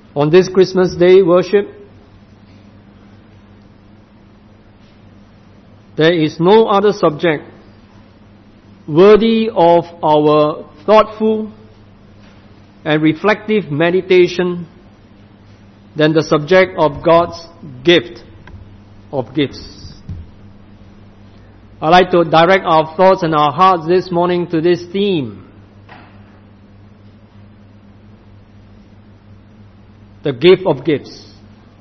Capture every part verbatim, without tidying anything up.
on this Christmas Day worship, there is no other subject worthy of our thoughtful and reflective meditation than the subject of God's gift of gifts. I'd like to direct our thoughts and our hearts this morning to this theme. The gift of gifts.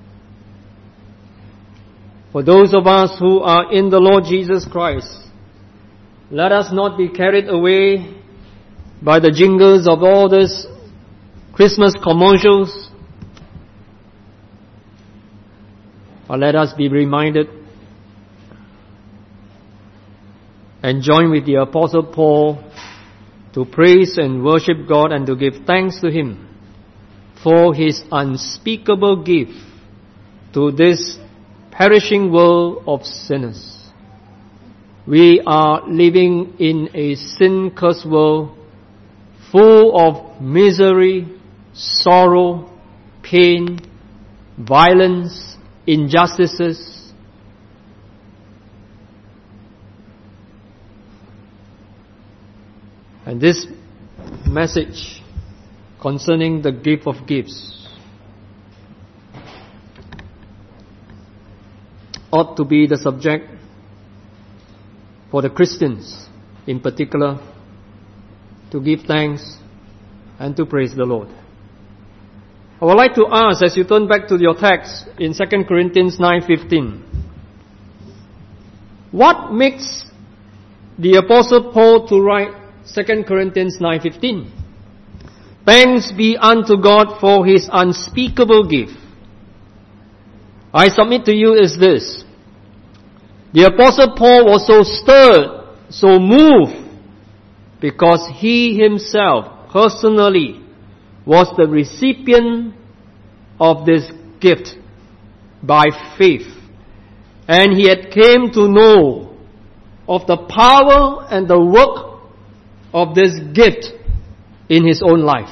For those of us who are in the Lord Jesus Christ, let us not be carried away by the jingles of all these Christmas commercials, but let us be reminded and join with the Apostle Paul to praise and worship God and to give thanks to Him for His unspeakable gift to this perishing world of sinners. We are living in a sin-cursed world full of misery, sorrow, pain, violence, injustices. And this message concerning the gift of gifts ought to be the subject for the Christians in particular to give thanks and to praise the Lord. I would like to ask, as you turn back to your text in Second Corinthians nine fifteen, what makes the Apostle Paul to write Second Corinthians nine fifteen? Thanks be unto God for His unspeakable gift. I submit to you is this. The Apostle Paul was so stirred, so moved, because he himself personally was the recipient of this gift by faith. And he had came to know of the power and the work of this gift in his own life.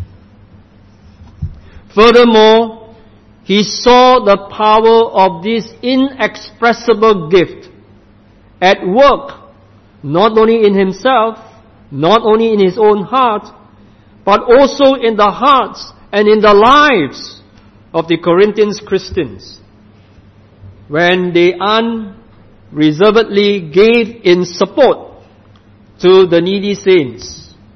Furthermore, he saw the power of this inexpressible gift at work, not only in himself, not only in his own heart, but also in the hearts and in the lives of the Corinthian Christians, when they unreservedly gave in support to the needy saints.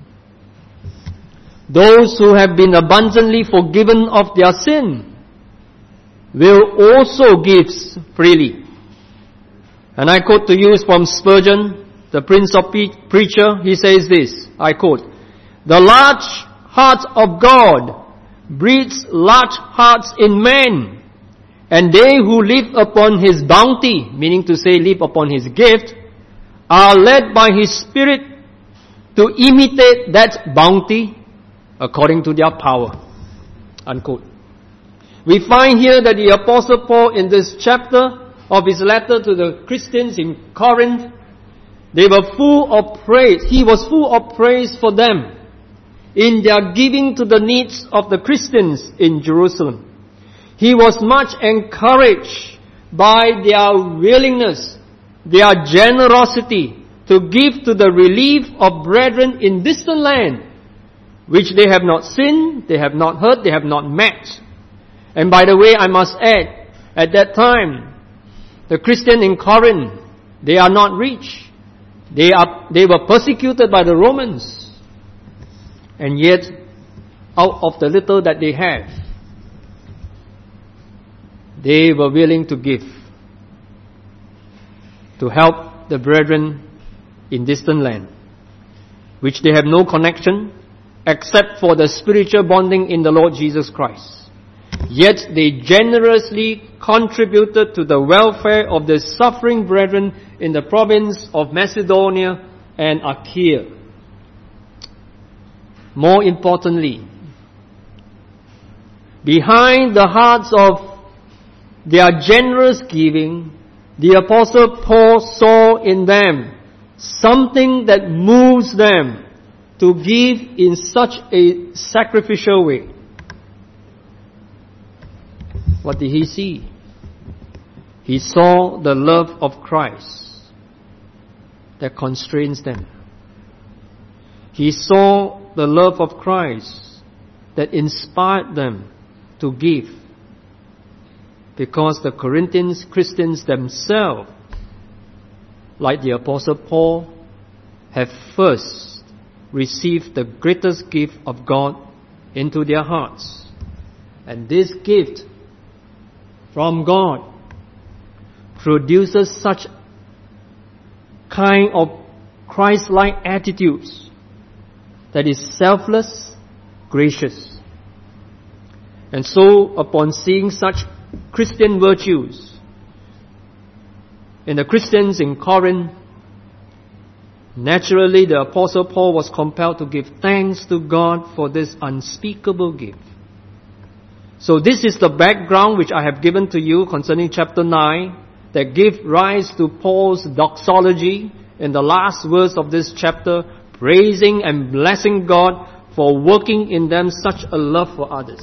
Those who have been abundantly forgiven of their sin will also give freely. And I quote to you from Spurgeon, the Prince of Preacher. He says this, I quote, "The large heart of God breeds large hearts in men, and they who live upon His bounty," meaning to say live upon His gift, "are led by His Spirit to imitate that bounty according to their power." Unquote. We find here that the Apostle Paul in this chapter of his letter to the Christians in Corinth, they were full of praise. He was full of praise for them in their giving to the needs of the Christians in Jerusalem. He was much encouraged by their willingness, their generosity to give to the relief of brethren in distant land, which they have not seen, they have not heard, they have not met. And by the way, I must add, at that time, the Christian in Corinth, they are not rich. They are, they were persecuted by the Romans. And yet, out of the little that they have, they were willing to give, to help the brethren in distant land, which they have no connection except for the spiritual bonding in the Lord Jesus Christ. Yet they generously contributed to the welfare of the suffering brethren in the province of Macedonia and Achaia. More importantly, behind the hearts of their generous giving, the Apostle Paul saw in them something that moves them to give in such a sacrificial way. what did he see? He saw the love of Christ that constrains them. He saw the love of Christ that inspired them to give, because the Corinthians Christians themselves, like the Apostle Paul, have first received the greatest gift of God into their hearts. And this gift from God produces such kind of Christ-like attitudes that is selfless, gracious. And so, upon seeing such Christian virtues in the Christians in Corinth, naturally the Apostle Paul was compelled to give thanks to God for this unspeakable gift. So this is the background which I have given to you concerning chapter nine, that give rise to Paul's doxology in the last verse of this chapter, praising and blessing God for working in them such a love for others.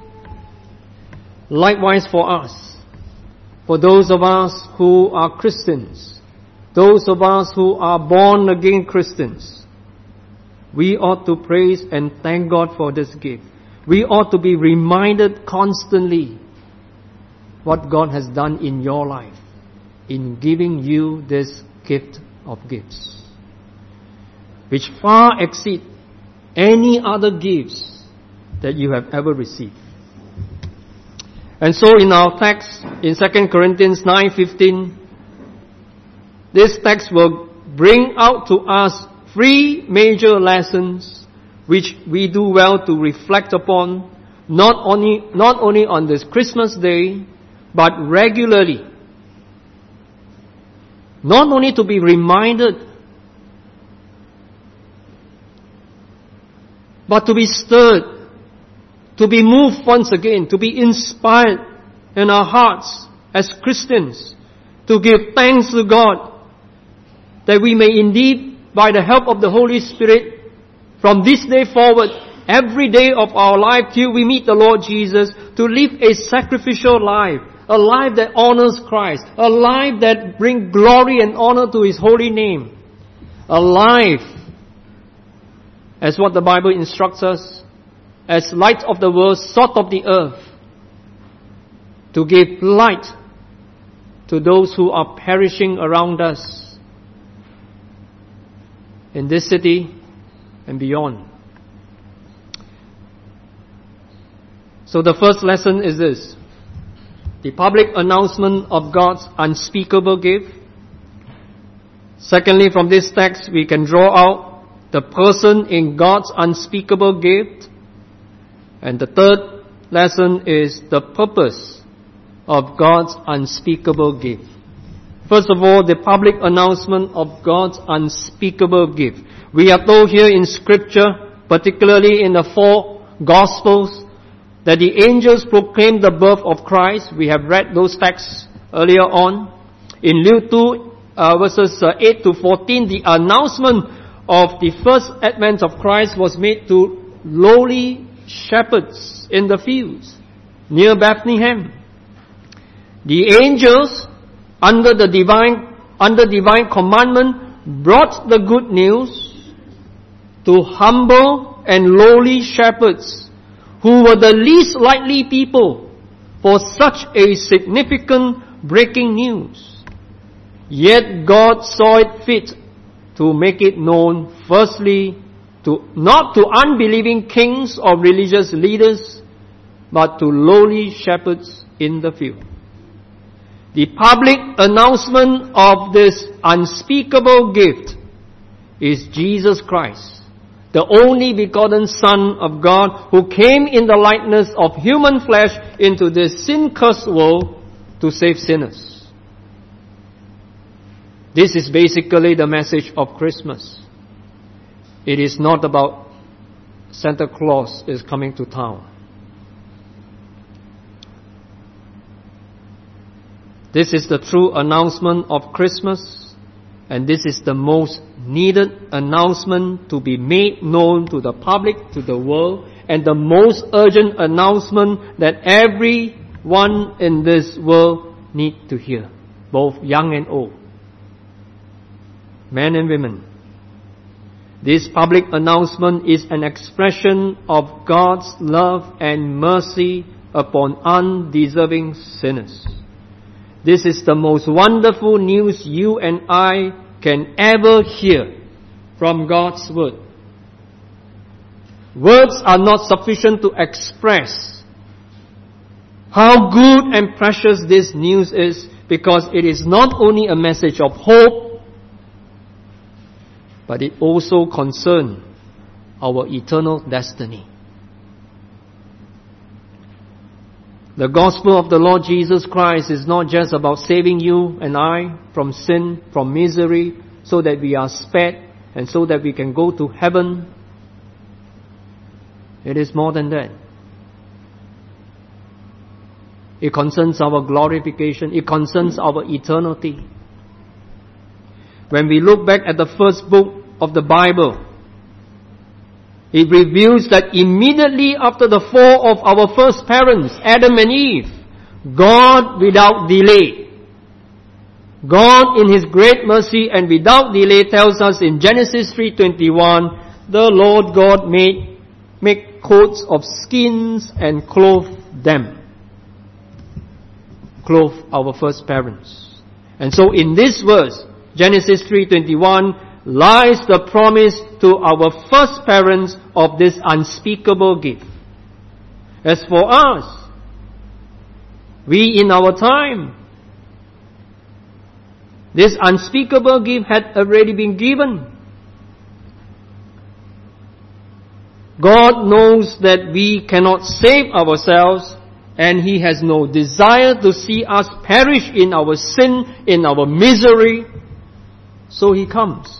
Likewise for us, for those of us who are Christians, those of us who are born again Christians, we ought to praise and thank God for this gift. We ought to be reminded constantly what God has done in your life in giving you this gift of gifts, which far exceed any other gifts that you have ever received. And so in our text, in Second Corinthians nine fifteen, this text will bring out to us three major lessons which we do well to reflect upon, not only, not only on this Christmas day, but regularly. Not only to be reminded, but to be stirred, to be moved once again, to be inspired in our hearts as Christians, to give thanks to God, that we may indeed, by the help of the Holy Spirit, from this day forward, every day of our life till we meet the Lord Jesus, to live a sacrificial life, a life that honors Christ, a life that brings glory and honor to His holy name, a life, as what the Bible instructs us, as light of the world, salt of the earth, to give light to those who are perishing around us in this city and beyond. So the first lesson is this: the public announcement of God's unspeakable gift. Secondly, from this text we can draw out the person in God's unspeakable gift. And the third lesson is the purpose of God's unspeakable gift. First of all, the public announcement of God's unspeakable gift. We are told here in Scripture, particularly in the four Gospels, that the angels proclaimed the birth of Christ. We have read those texts earlier on. In Luke two, uh, verses uh, eight to fourteen, the announcement of the first advent of Christ was made to lowly shepherds in the fields near Bethlehem. The angels, under the divine, under divine commandment, brought the good news to humble and lowly shepherds, who were the least likely people for such a significant breaking news. Yet God saw it fit to make it known, firstly, to not to unbelieving kings or religious leaders, but to lowly shepherds in the field. The public announcement of this unspeakable gift is Jesus Christ, the only begotten Son of God, who came in the likeness of human flesh into this sin-cursed world to save sinners. This is basically the message of Christmas. It is not about Santa Claus is coming to town. This is the true announcement of Christmas, and this is the most needed announcement to be made known to the public, to the world, and the most urgent announcement that every everyone in this world need to hear, both young and old, men and women. This public announcement is an expression of God's love and mercy upon undeserving sinners. This is the most wonderful news you and I can ever hear from God's Word. Words are not sufficient to express how good and precious this news is, because it is not only a message of hope, but it also concerns our eternal destiny. The gospel of the Lord Jesus Christ is not just about saving you and I from sin, from misery, so that we are spared and so that we can go to heaven. It is more than that. It concerns our glorification. It concerns our eternity. When we look back at the first book of the Bible, it reveals that immediately after the fall of our first parents, Adam and Eve, God without delay, God in His great mercy and without delay tells us in Genesis three twenty-one, the Lord God made make coats of skins and clothed them. Clothed our first parents. And so in this verse, Genesis three twenty-one, lies the promise to our first parents of this unspeakable gift. As for us, we in our time, this unspeakable gift had already been given. God knows that we cannot save ourselves, and He has no desire to see us perish in our sin, in our misery. So He comes.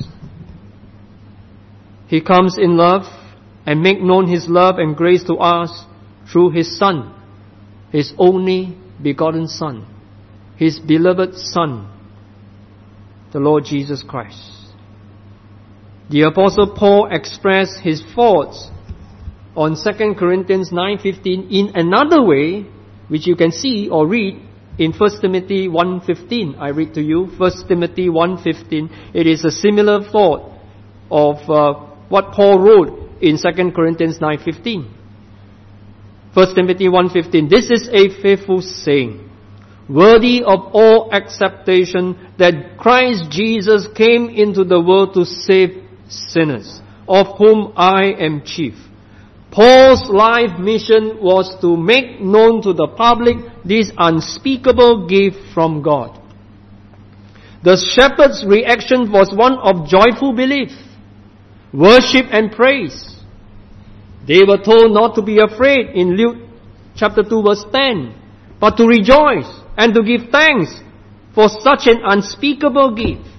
He comes in love and make known His love and grace to us through His Son, His only begotten Son, His beloved Son, the Lord Jesus Christ. The Apostle Paul expressed his thoughts on Second Corinthians nine fifteen in another way, which you can see or read in First Timothy one fifteen. I read to you First Timothy one fifteen. It is a similar thought of uh, what Paul wrote in Second Corinthians nine fifteen. First Timothy one fifteen. This is a faithful saying, worthy of all acceptation, that Christ Jesus came into the world to save sinners, of whom I am chief. Paul's life mission was to make known to the public this unspeakable gift from God. The shepherds' reaction was one of joyful belief, worship and praise. They were told not to be afraid in Luke chapter two verse ten, but to rejoice and to give thanks for such an unspeakable gift.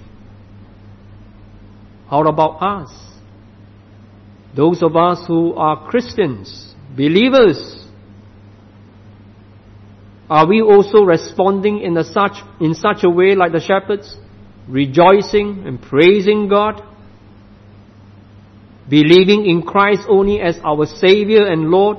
How about us? Those of us who are Christians, believers, are we also responding in a such in such a way like the shepherds, rejoicing and praising God, believing in Christ only as our Savior and Lord?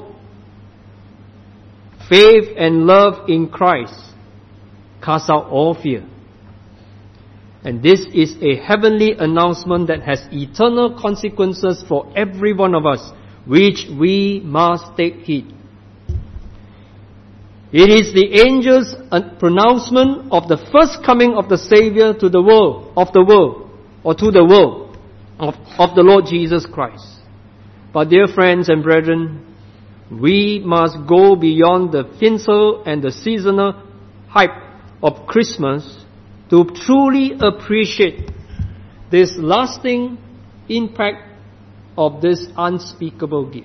Faith and love in Christ cast out all fear. And this is a heavenly announcement that has eternal consequences for every one of us, which we must take heed. It is the angel's pronouncement of the first coming of the Savior to the world, of the world, or to the world, of, of the Lord Jesus Christ. But dear friends and brethren, we must go beyond the tinsel and the seasonal hype of Christmas to truly appreciate this lasting impact of this unspeakable gift.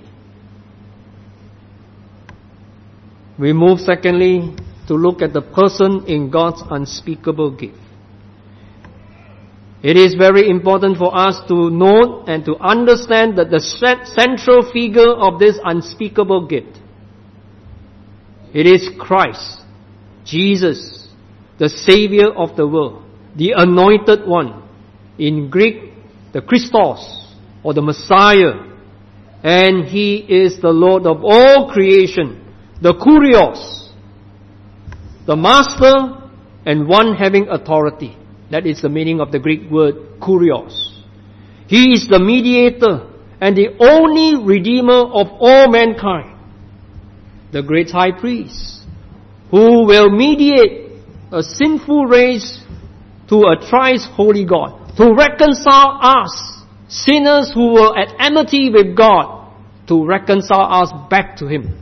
We move secondly to look at the person in God's unspeakable gift. It is very important for us to note and to understand that the central figure of this unspeakable gift, it is Christ, Jesus, the Savior of the world, the Anointed One. In Greek, the Christos, or the Messiah. And He is the Lord of all creation, the Kurios, the master, and one having authority. That is the meaning of the Greek word kurios. He is the mediator and the only redeemer of all mankind. The great high priest, who will mediate a sinful race to a thrice holy God, to reconcile us, sinners who were at enmity with God, to reconcile us back to Him.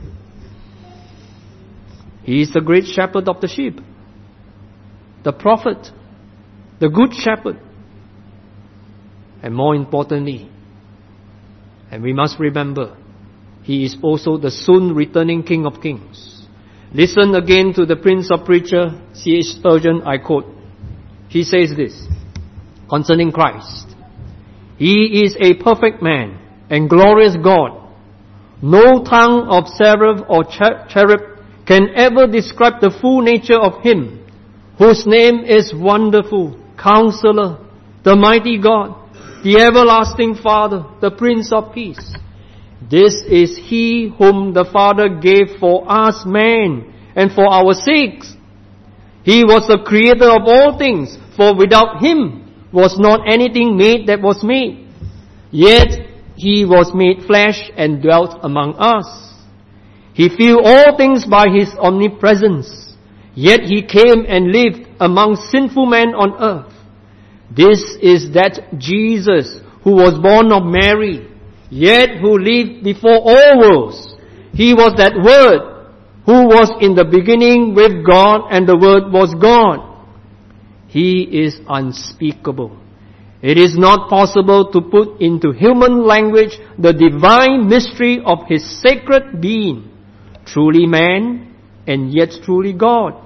He is the great shepherd of the sheep, the prophet, the good shepherd, and more importantly, and we must remember, He is also the soon returning King of Kings. Listen again to the Prince of Preacher, C H Spurgeon, I quote. He says this concerning Christ: He is a perfect man and glorious God. No tongue of seraph or cherub can ever describe the full nature of Him, whose name is Wonderful, Counselor, the Mighty God, the Everlasting Father, the Prince of Peace. This is He whom the Father gave for us man and for our sakes. He was the creator of all things, for without Him was not anything made that was made. Yet He was made flesh and dwelt among us. He filled all things by His omnipresence. Yet He came and lived among sinful men on earth. This is that Jesus who was born of Mary, yet who lived before all worlds. He was that Word who was in the beginning with God, and the Word was God. He is unspeakable. It is not possible to put into human language the divine mystery of His sacred being. Truly man, and yet truly God.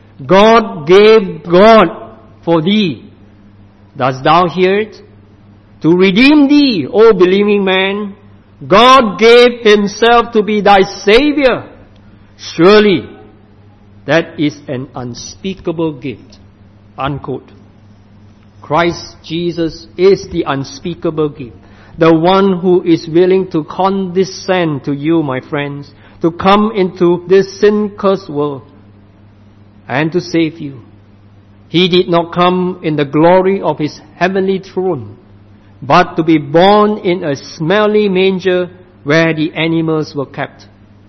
God gave God for thee. Dost thou hear it? To redeem thee, O believing man, God gave Himself to be thy Savior. Surely, that is an unspeakable gift. Unquote. Christ Jesus is the unspeakable gift. The one who is willing to condescend to you, my friends, to come into this sin-cursed world and to save you. He did not come in the glory of His heavenly throne, but to be born in a smelly manger where the animals were kept.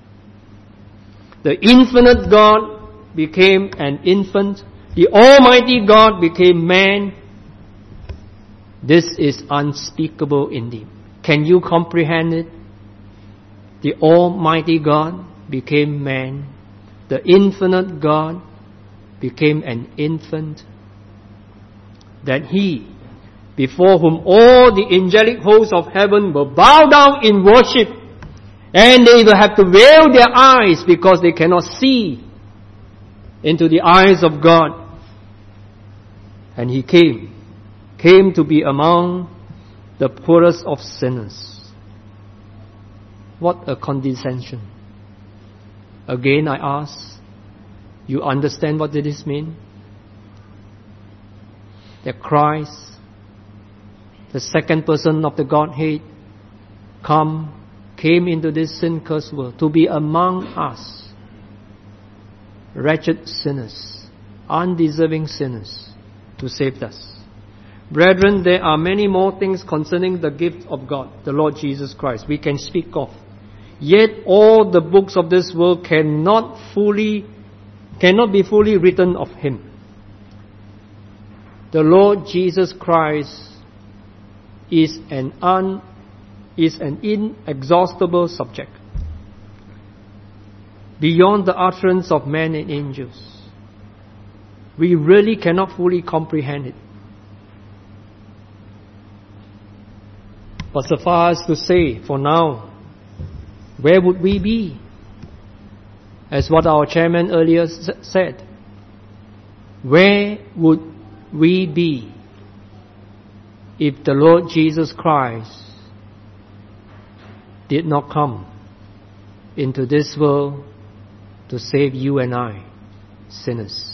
The infinite God became an infant. The Almighty God became man. This is unspeakable indeed. Can you comprehend it? The Almighty God became man. The infinite God became an infant. That He, before whom all the angelic hosts of heaven will bow down in worship, and they will have to veil their eyes because they cannot see into the eyes of God. And He came, came to be among the poorest of sinners. What a condescension. Again I ask, you understand what this means? That Christ, the second person of the Godhead, come, came into this sin-cursed world to be among us, wretched sinners, undeserving sinners, to save us. Brethren, there are many more things concerning the gift of God, the Lord Jesus Christ, we can speak of. Yet all the books of this world cannot fully, cannot be fully written of Him. The Lord Jesus Christ is an un, is an inexhaustible subject, beyond the utterance of men and angels. We really cannot fully comprehend it. But suffice to say, for now, where would we be? As what our chairman earlier said, where would we be if the Lord Jesus Christ did not come into this world to save you and I, sinners?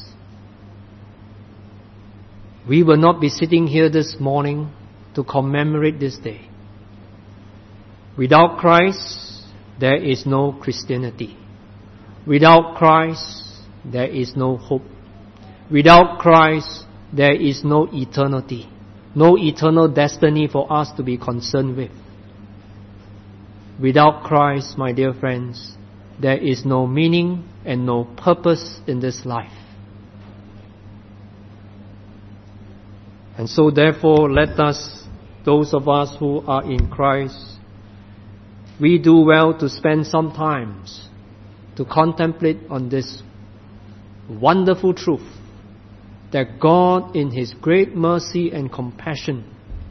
We will not be sitting here this morning to commemorate this day. Without Christ, there is no Christianity. Without Christ, there is no hope. Without Christ, there is no eternity, no eternal destiny for us to be concerned with. Without Christ, my dear friends, there is no meaning and no purpose in this life. And so therefore, let us, those of us who are in Christ, we do well to spend some time to contemplate on this wonderful truth that God, in His great mercy and compassion,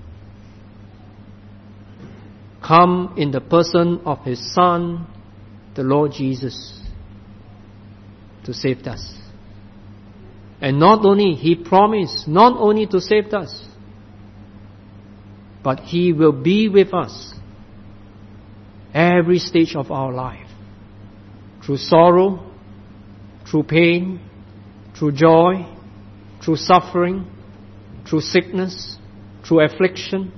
come in the person of His Son, the Lord Jesus, to save us. And not only He promised, not only to save us, but He will be with us every stage of our life, through sorrow, through pain, through joy, through suffering, through sickness, through affliction,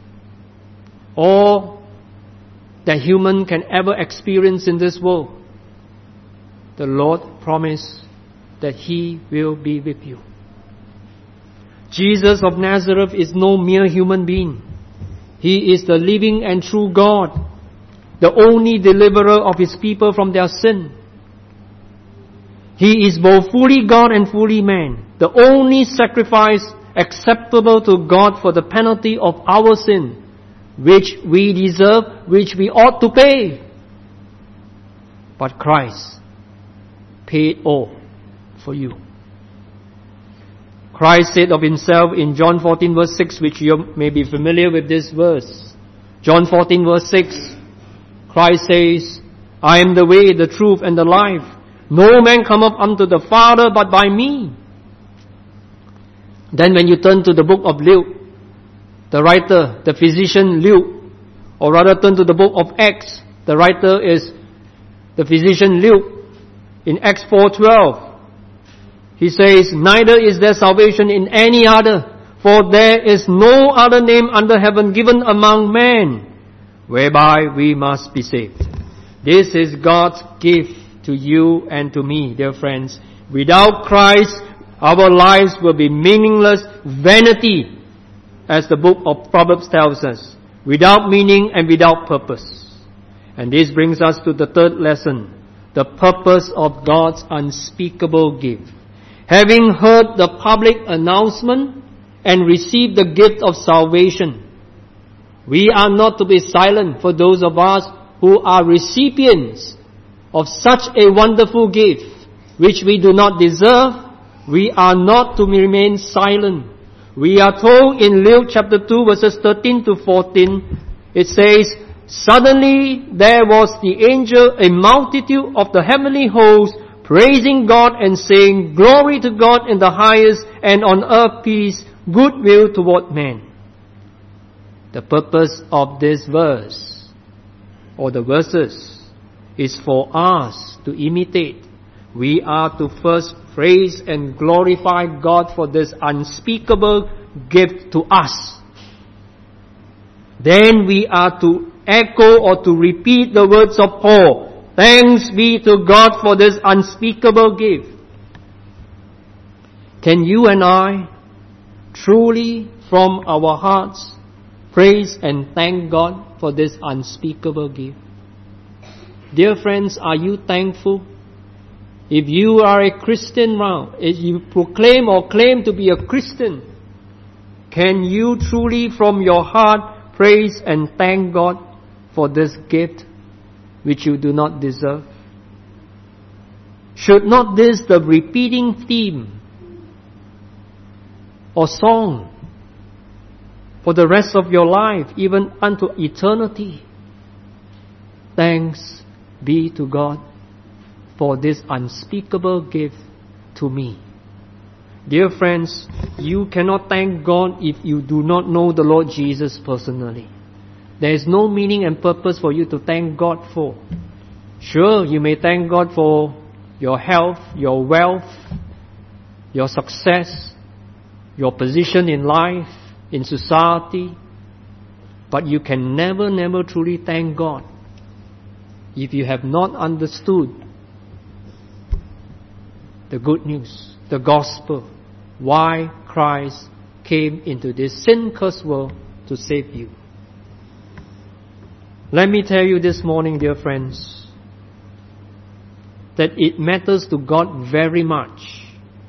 all that human can ever experience in this world. The Lord promised that He will be with you. Jesus of Nazareth is no mere human being. He is the living and true God, the only deliverer of His people from their sin. He is both fully God and fully man, the only sacrifice acceptable to God for the penalty of our sin, which we deserve, which we ought to pay. But Christ paid all for you. Christ said of Himself in John fourteen verse six, which you may be familiar with this verse. John fourteen verse six, Christ says, I am the way, the truth, and the life. No man cometh unto the Father but by me. Then when you turn to the book of Luke, the writer, the physician Luke, or rather turn to the book of Acts, the writer is the physician Luke. In Acts four twelve, he says, neither is there salvation in any other, for there is no other name under heaven given among men, whereby we must be saved. This is God's gift to you and to me, dear friends. Without Christ, our lives will be meaningless vanity, as the book of Proverbs tells us, without meaning and without purpose. And this brings us to the third lesson, the purpose of God's unspeakable gift. Having heard the public announcement and received the gift of salvation, we are not to be silent for those of us who are recipients of such a wonderful gift, which we do not deserve. We are not to remain silent. We are told in Luke chapter two verses thirteen to fourteen, it says, suddenly there was the angel, a multitude of the heavenly host, praising God and saying, glory to God in the highest, and on earth peace, goodwill toward men. The purpose of this verse, or the verses, is for us to imitate. We are to first praise and glorify God for this unspeakable gift to us. Then we are to echo or to repeat the words of Paul. Thanks be to God for this unspeakable gift. Can you and I truly from our hearts praise and thank God for this unspeakable gift? Dear friends, are you thankful? If you are a Christian now, if you proclaim or claim to be a Christian, can you truly from your heart praise and thank God for this gift which you do not deserve? Should not this the repeating theme or song for the rest of your life, even unto eternity? Thanks be to God for this unspeakable gift to me. Dear friends, you cannot thank God if you do not know the Lord Jesus personally. There is no meaning and purpose for you to thank God for. Sure, you may thank God for your health, your wealth, your success, your position in life, in society, but you can never, never truly thank God if you have not understood the good news, the gospel, why Christ came into this sin-cursed world to save you. Let me tell you this morning, dear friends, that it matters to God very much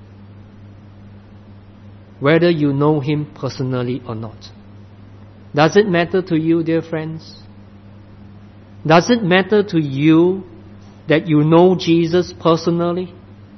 whether you know Him personally or not. Does it matter to you, dear friends? Does it matter to you that you know Jesus personally?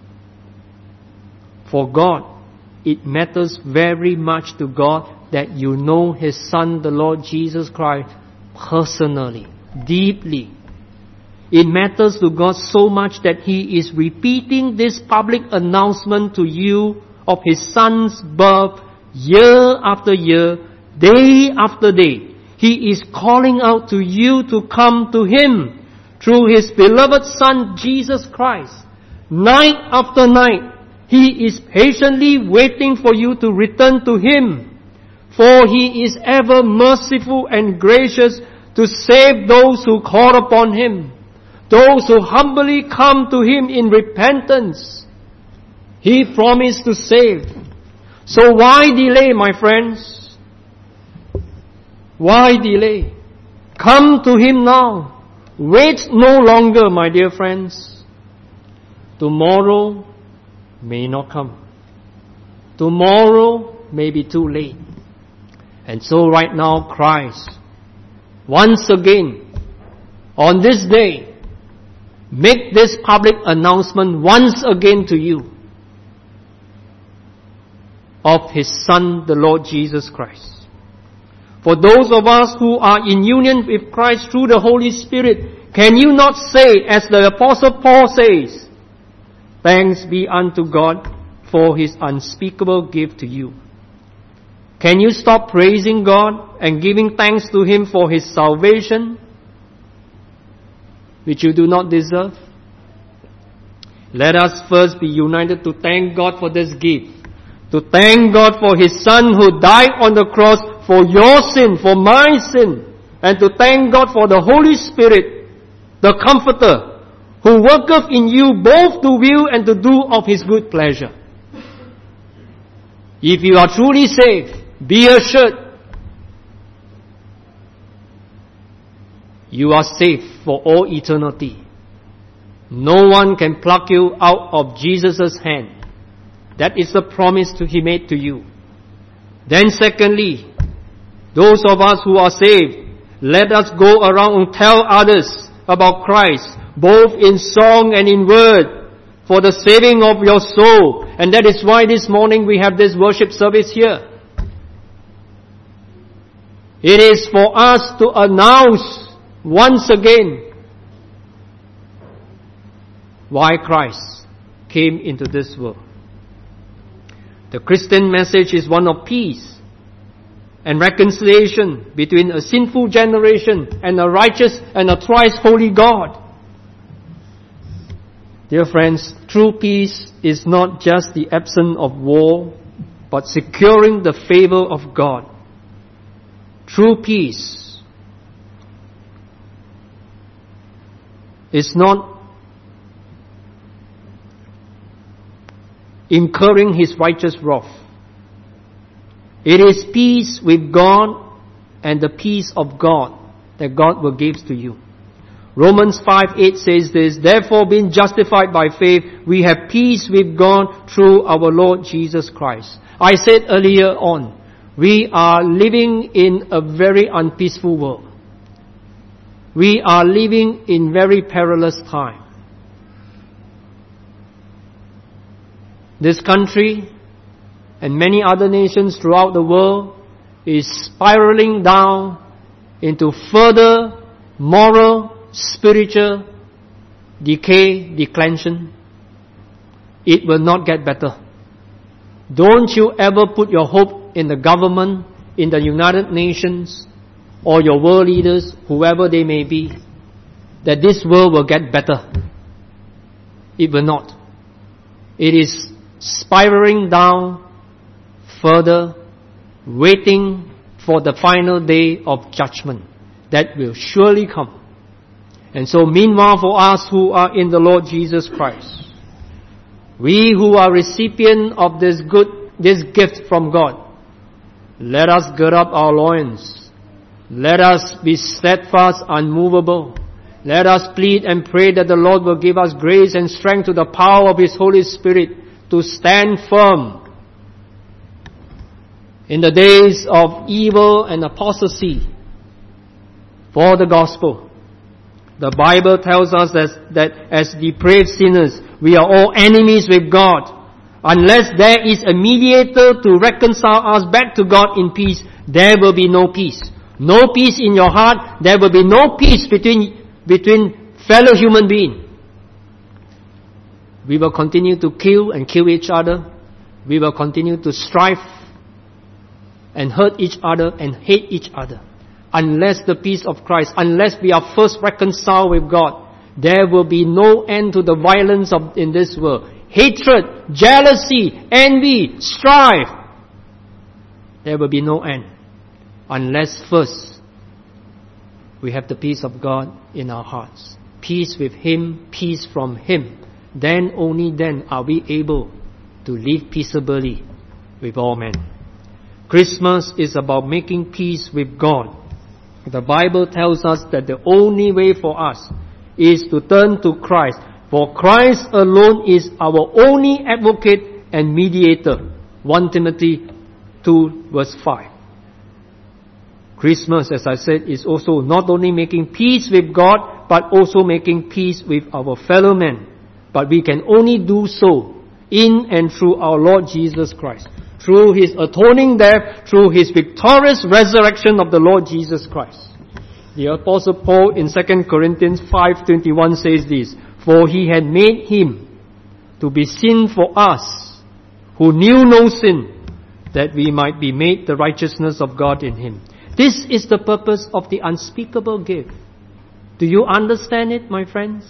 For God, it matters very much to God that you know His Son, the Lord Jesus Christ, personally, deeply. It matters to God so much that He is repeating this public announcement to you of His Son's birth year after year, day after day. He is calling out to you to come to Him through His beloved Son, Jesus Christ. Night after night, He is patiently waiting for you to return to Him. For He is ever merciful and gracious to save those who call upon Him, those who humbly come to Him in repentance. He promised to save. So why delay, my friends? Why delay? Come to Him now. Wait no longer, my dear friends. Tomorrow may not come. Tomorrow may be too late. And so right now, Christ, once again, on this day, make this public announcement once again to you of His Son, the Lord Jesus Christ. For those of us who are in union with Christ through the Holy Spirit, can you not say, as the Apostle Paul says, "Thanks be unto God for His unspeakable gift to you"? Can you stop praising God and giving thanks to Him for His salvation, which you do not deserve? Let us first be united to thank God for this gift, to thank God for His Son who died on the cross for your sin, for my sin, and to thank God for the Holy Spirit, the Comforter, who worketh in you both to will and to do of His good pleasure. If you are truly saved, be assured, you are safe for all eternity. No one can pluck you out of Jesus' hand. That is the promise to He made to you. Then secondly, those of us who are saved, let us go around and tell others about Christ, both in song and in word, for the saving of your soul. And that is why this morning we have this worship service here. It is for us to announce once again why Christ came into this world. The Christian message is one of peace and reconciliation between a sinful generation and a righteous and a thrice holy God. Dear friends, true peace is not just the absence of war, but securing the favor of God. True peace is not incurring His righteous wrath. It is peace with God and the peace of God that God will give to you. Romans five eight says this, "Therefore, being justified by faith, we have peace with God through our Lord Jesus Christ." I said earlier on, we are living in a very unpeaceful world. We are living in very perilous time. This country and many other nations throughout the world is spiraling down into further moral, spiritual decay, declension. It will not get better. Don't you ever put your hope in the government, in the United Nations, or your world leaders, whoever they may be, that this world will get better. It will not. It is spiraling down further, waiting for the final day of judgment that will surely come. And so meanwhile, for us who are in the Lord Jesus Christ, We who are recipient of this good, this gift from God, let us gird up our loins. Let us be steadfast, unmovable. Let us plead and pray that the Lord will give us grace and strength to the power of His Holy Spirit to stand firm in the days of evil and apostasy for the gospel. The Bible tells us that, that as depraved sinners, we are all enemies with God. Unless there is a mediator to reconcile us back to God in peace, there will be no peace. No peace in your heart, there will be no peace between, between fellow human beings. We will continue to kill and kill each other. We will continue to strive and hurt each other and hate each other. Unless the peace of Christ, unless we are first reconciled with God, there will be no end to the violence of in this world. Hatred, jealousy, envy, strife. There will be no end. Unless first we have the peace of God in our hearts. Peace with Him, peace from Him. Then, only then are we able to live peaceably with all men. Christmas is about making peace with God. The Bible tells us that the only way for us is to turn to Christ. For Christ alone is our only advocate and mediator. First Timothy two verse five. Christmas, as I said, is also not only making peace with God, but also making peace with our fellow men. But we can only do so in and through our Lord Jesus Christ. Through His atoning death, through His victorious resurrection of the Lord Jesus Christ. The Apostle Paul in Second Corinthians five twenty-one says this, "For He had made Him to be sin for us, who knew no sin, that we might be made the righteousness of God in Him." This is the purpose of the unspeakable gift. Do you understand it, my friends?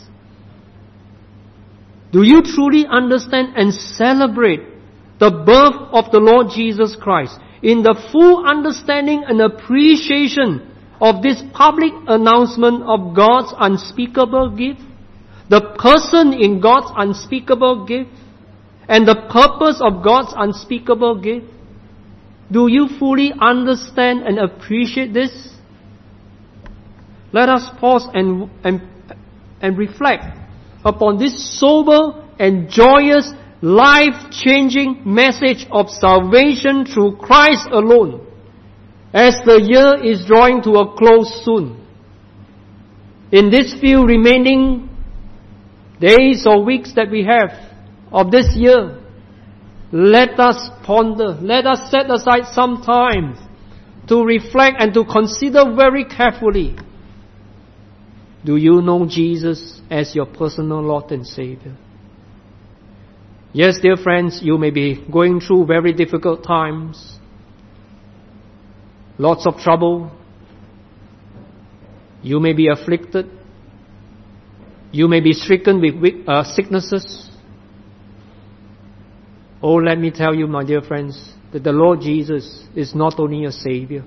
Do you truly understand and celebrate the birth of the Lord Jesus Christ in the full understanding and appreciation of this public announcement of God's unspeakable gift? The person in God's unspeakable gift and the purpose of God's unspeakable gift? Do you fully understand and appreciate this? Let us pause and, and, and reflect upon this sober and joyous, life-changing message of salvation through Christ alone, as the year is drawing to a close soon. In these few remaining days or weeks that we have of this year, let us ponder, let us set aside some time to reflect and to consider very carefully. Do you know Jesus as your personal Lord and Savior? Yes, dear friends, you may be going through very difficult times, lots of trouble. You may be afflicted. You may be stricken with uh, sicknesses. Oh, let me tell you, my dear friends, that the Lord Jesus is not only a Savior.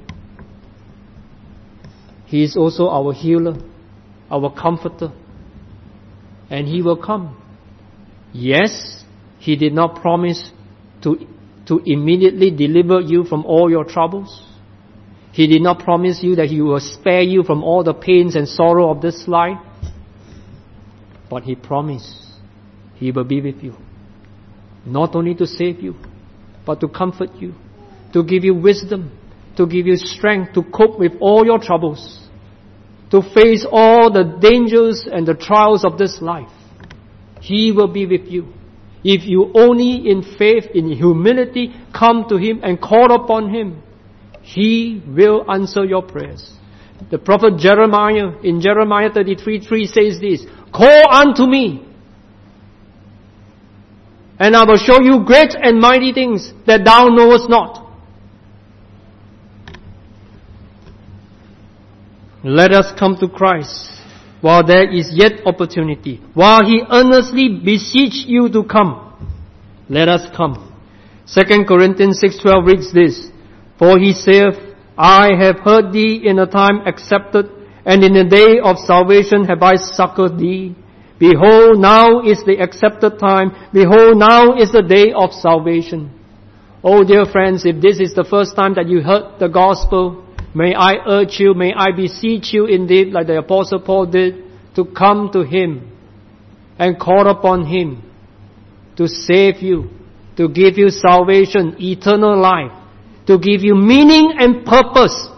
He is also our healer, our comforter. And He will come. Yes, He did not promise to, to immediately deliver you from all your troubles. He did not promise you that He will spare you from all the pains and sorrow of this life. But He promised He will be with you. Not only to save you, but to comfort you, to give you wisdom, to give you strength to cope with all your troubles, to face all the dangers and the trials of this life. He will be with you. If you only in faith, in humility, come to Him and call upon Him, He will answer your prayers. The prophet Jeremiah, in Jeremiah thirty-three three says this, "Call unto me, and I will show you great and mighty things that thou knowest not." Let us come to Christ while there is yet opportunity, while He earnestly beseech you to come. Let us come. Second Corinthians six twelve reads this, "For He saith, I have heard thee in a time accepted, and in the day of salvation have I succored thee. Behold, now is the accepted time. Behold, now is the day of salvation. Oh dear friends, if this is the first time that you heard the gospel, may I urge you, may I beseech you indeed, like the Apostle Paul did, to come to Him and call upon Him to save you, to give you salvation, eternal life, to give you meaning and purpose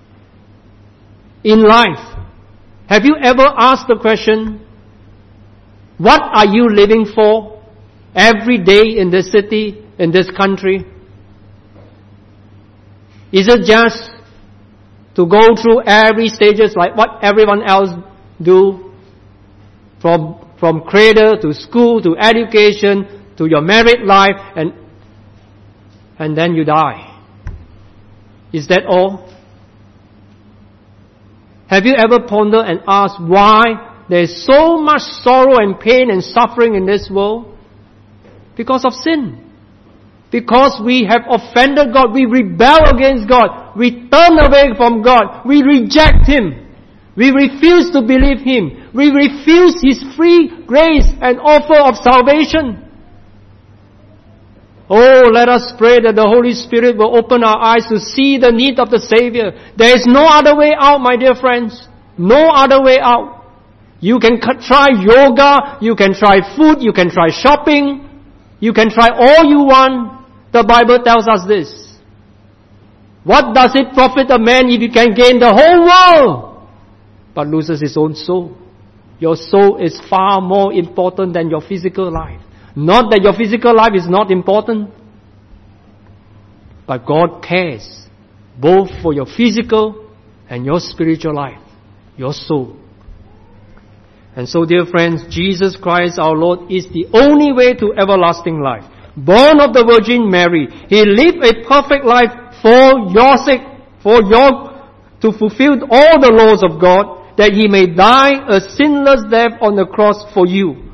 in life. Have you ever asked the question, what are you living for every day in this city, in this country? Is it just to go through every stages like what everyone else do, from from cradle to school to education to your married life, and and then you die? Is that all? Have you ever pondered and asked why there is so much sorrow and pain and suffering in this world? Because of sin. Because we have offended God, we rebel against God, we turn away from God, we reject Him, we refuse to believe Him, we refuse His free grace and offer of salvation. Oh, let us pray that the Holy Spirit will open our eyes to see the need of the Savior. There is no other way out, my dear friends. No other way out. You can try yoga, you can try food, you can try shopping, you can try all you want. The Bible tells us this. What does it profit a man if he can gain the whole world, but loses his own soul? Your soul is far more important than your physical life. Not that your physical life is not important, but God cares both for your physical and your spiritual life, your soul. And so, dear friends, Jesus Christ our Lord is the only way to everlasting life. Born of the Virgin Mary, He lived a perfect life for your sake, for your, to fulfill all the laws of God, that He may die a sinless death on the cross for you.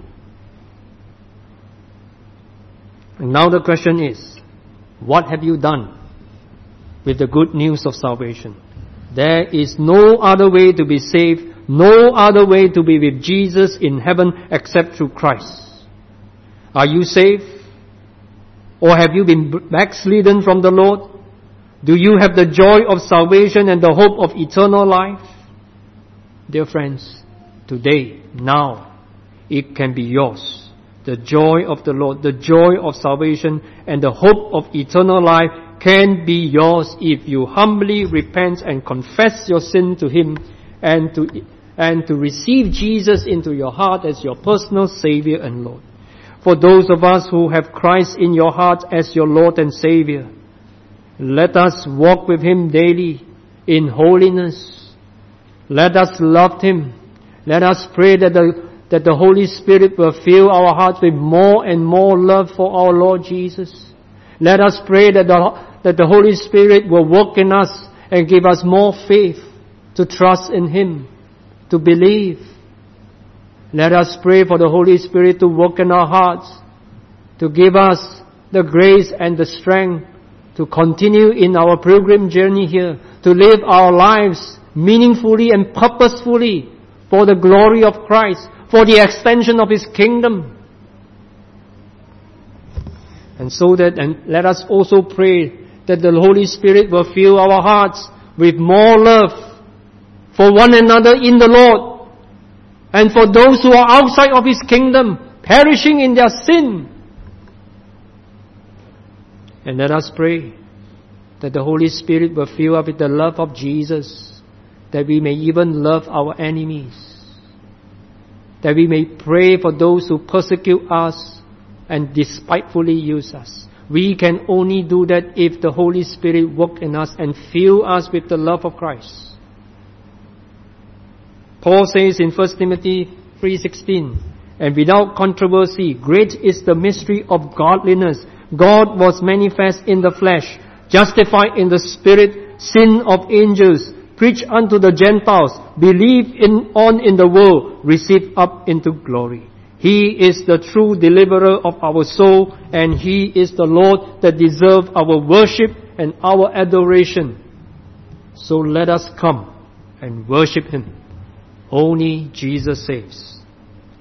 And now the question is, what have you done with the good news of salvation? There is no other way to be saved, no other way to be with Jesus in heaven except through Christ. Are you saved? Or have you been backslidden from the Lord? Do you have the joy of salvation and the hope of eternal life? Dear friends, today, now, it can be yours. The joy of the Lord, the joy of salvation and the hope of eternal life can be yours if you humbly repent and confess your sin to Him and to, and to receive Jesus into your heart as your personal Savior and Lord. For those of us who have Christ in your heart as your Lord and Savior, let us walk with Him daily in holiness. Let us love Him. Let us pray that the, that the Holy Spirit will fill our hearts with more and more love for our Lord Jesus. Let us pray that the, that the Holy Spirit will work in us and give us more faith to trust in Him, to believe. Let us pray for the Holy Spirit to work in our hearts, to give us the grace and the strength to continue in our pilgrim journey here, to live our lives meaningfully and purposefully for the glory of Christ, for the extension of His kingdom. And so that, and let us also pray that the Holy Spirit will fill our hearts with more love for one another in the Lord, and for those who are outside of His kingdom, perishing in their sin. And let us pray that the Holy Spirit will fill us with the love of Jesus, that we may even love our enemies, that we may pray for those who persecute us and despitefully use us. We can only do that if the Holy Spirit work in us and fill us with the love of Christ. Paul says in First Timothy three sixteen, and without controversy, great is the mystery of godliness. God was manifest in the flesh, justified in the spirit, seen of angels, preached unto the Gentiles, believed in, on in the world, received up into glory. He is the true deliverer of our soul, and He is the Lord that deserves our worship and our adoration. So let us come and worship Him. Only Jesus saves.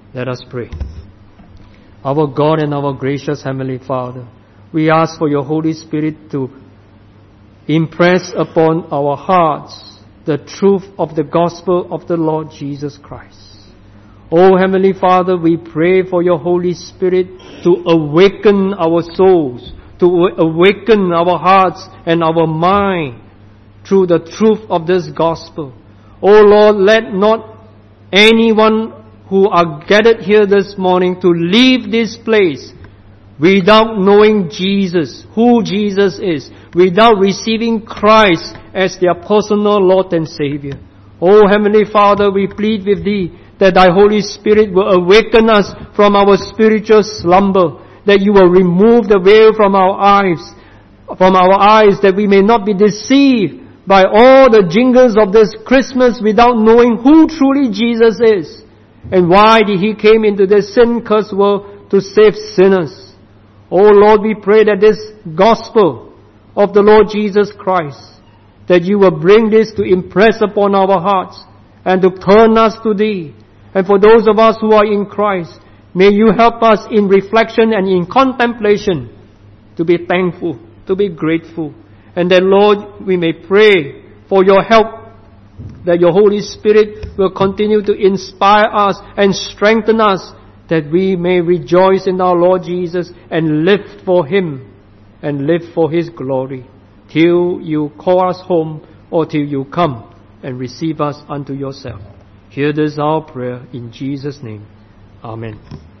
Let us pray. Our God and our gracious Heavenly Father, we ask for your Holy Spirit to impress upon our hearts the truth of the gospel of the Lord Jesus Christ. Oh Heavenly Father, we pray for your Holy Spirit to awaken our souls, to awaken our hearts and our mind through the truth of this gospel. Oh Lord, let not anyone who are gathered here this morning to leave this place without knowing Jesus, who Jesus is, without receiving Christ as their personal Lord and Savior. Oh Heavenly Father, we plead with Thee that Thy Holy Spirit will awaken us from our spiritual slumber, that You will remove the veil from our eyes, from our eyes, that we may not be deceived by all the jingles of this Christmas without knowing who truly Jesus is, and why did He came into this sin-cursed world to save sinners. Oh Lord, we pray that this gospel of the Lord Jesus Christ, that You will bring this to impress upon our hearts and to turn us to Thee. And for those of us who are in Christ, may You help us in reflection and in contemplation to be thankful, to be grateful. And that, Lord, we may pray for Your help, that Your Holy Spirit will continue to inspire us and strengthen us, that we may rejoice in our Lord Jesus and live for Him and live for His glory, till You call us home or till You come and receive us unto Yourself. Hear this our prayer in Jesus' name. Amen.